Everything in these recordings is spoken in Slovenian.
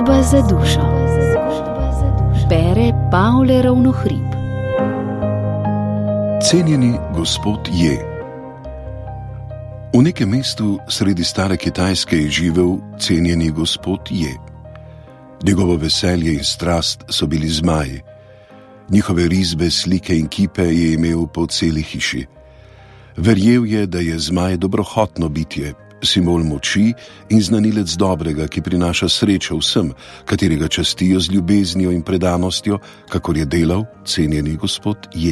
Zgodba za dušo. Bere Pavle Ravnohrib. Cenjeni gospod je. V nekem mestu sredi stare Kitajske je živel cenjeni gospod je. Njegovo veselje in strast so bili zmaji. Njihove risbe, slike in kipe je imel po celi hiši. Verjel je, da je zmaj dobrohotno bitje, simbol moči in znanilec dobrega, ki prinaša srečo vsem, katerega častijo z ljubeznijo in predanostjo, kakor je delal cenjeni gospod je.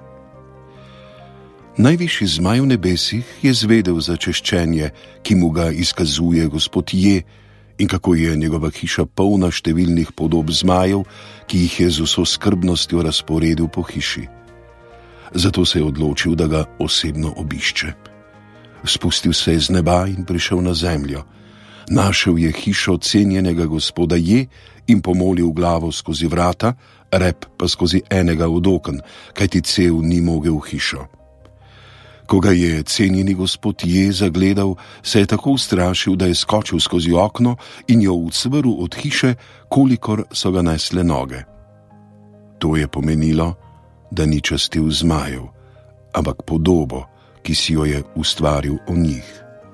Najvišji zmaj v nebesih je zvedel za češčenje, ki mu ga izkazuje gospod je, in kako je njegova hiša polna številnih podob zmajev, ki jih je z vso skrbnostjo razporedil po hiši. Zato se je odločil, da ga osebno obišče. Spustil se je z neba in prišel na zemljo. Našel je hišo cenjenega gospoda je in pomolil glavo skozi vrata, rep pa skozi enega od oken, kajti cev ni mogel v hišo. Ko ga je cenjeni gospod je zagledal, se je tako ustrašil, da je skočil skozi okno in jo ucvrl od hiše, kolikor so ga nesle noge. To je pomenilo, da ni častil zmajev, ampak podobo, ki si jo je ustvaril o njih.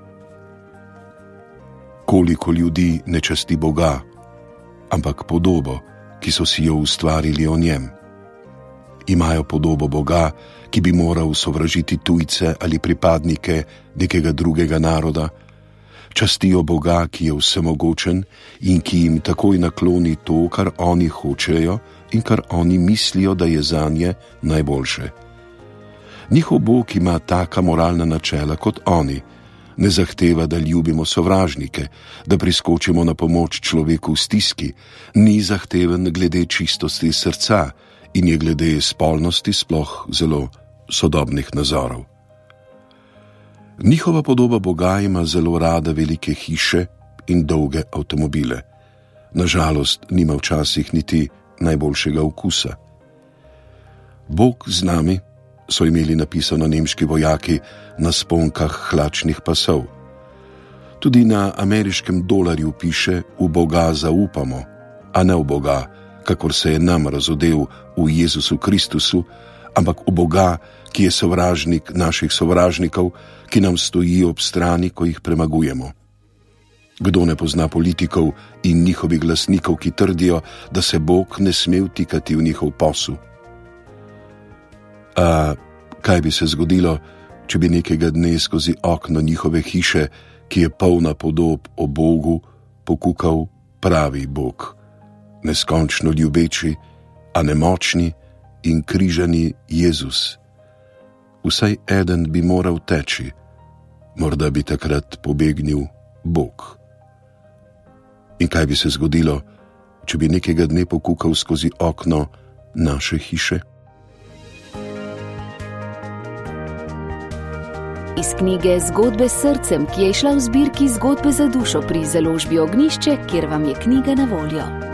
Koliko ljudi ne časti Boga, ampak podobo, ki so si jo ustvarili o njem. Imajo podobo Boga, ki bi moral sovražiti tujce ali pripadnike nekega drugega naroda. Častijo Boga, ki je vsemogočen in ki jim takoj nakloni to, kar oni hočejo in kar oni mislijo, da je zanje najboljše. Njihov Bog ima taka moralna načela kot oni. Ne zahteva, da ljubimo sovražnike, da priskočimo na pomoč človeku v stiski, ni zahteven glede čistosti srca in je glede spolnosti sploh zelo sodobnih nazorov. Njihova podoba Boga ima zelo rada velike hiše in dolge avtomobile. Nažalost, nima včasih niti najboljšega okusa. Bog z nami, so imeli napisano nemški vojaki na sponkah hlačnih pasov. Tudi na ameriškem dolarju piše: v Boga zaupamo, a ne v Boga, kakor se je nam razodel v Jezusu Kristusu, ampak v Boga, ki je sovražnik naših sovražnikov, ki nam stoji ob strani, ko jih premagujemo. Kdo ne pozna politikov in njihovih glasnikov, ki trdijo, da se Bog ne sme vtikati v njihov posel? A kaj bi se zgodilo, če bi nekega dne skozi okno njihove hiše, ki je polna podob o Bogu, pokukal pravi Bog, neskončno ljubeči, a nemočni in križani Jezus? Vsaj eden bi moral teči, morda bi takrat pobegnil Bog. In kaj bi se zgodilo, če bi nekega dne pokukal skozi okno naše hiše? Iz knjige Zgodbe s srcem, ki je izšla v zbirki Zgodbe za dušo pri založbi Ognjišče, kjer vam je knjiga na voljo.